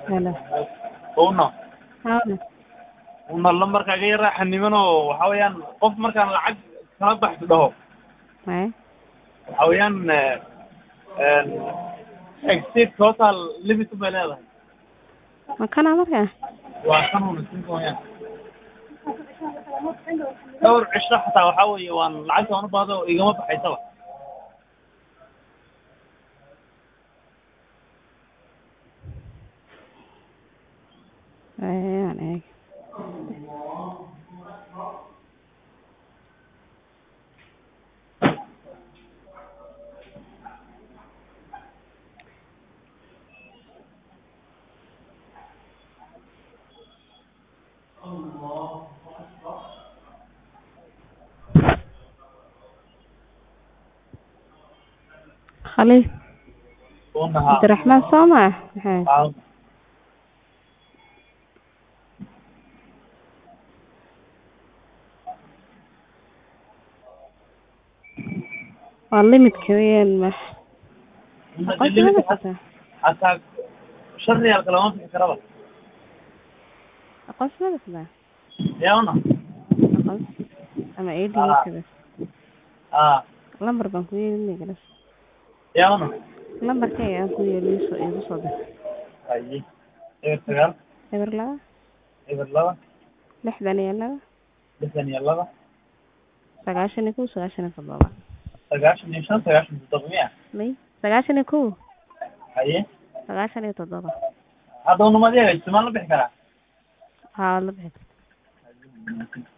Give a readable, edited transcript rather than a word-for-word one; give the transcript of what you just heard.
هلا uuna هلا uuna lambarkaaga yara xanibanoo waxa weeyaan qof markaan lacag kala baxdo dhaho معي waxa weeyaan exceed total limit bay leedahay مكان عمرك waa kan uuna siinka wayaan dhowr cisho xataa waxa weeye waan lacagta aan u baahdo igama baxaysaba يعني خليل uuna عبد الرحمن سامع هاي haa والله متكوين مح قلت ما بس حتى shan riyaal kalama bixi karaba قلت ما بس ده yaa una قلت أما إيه دي آه. كده aa لمبر بنكوين إني جلس yaa una لمبر كي أكوين ليسو إيه صدق haye eber sagaal إبر لا eber laba لحدة يلا lixdan iyo laba سقاشن يكو سقاشن فضلا sagaashan iyo shan sagaashan iyo toddoba miya مي سقاشن يكو haye سقاشن يتضبط hadda unamad eegayso maan la bixi karaa ها والله بحكي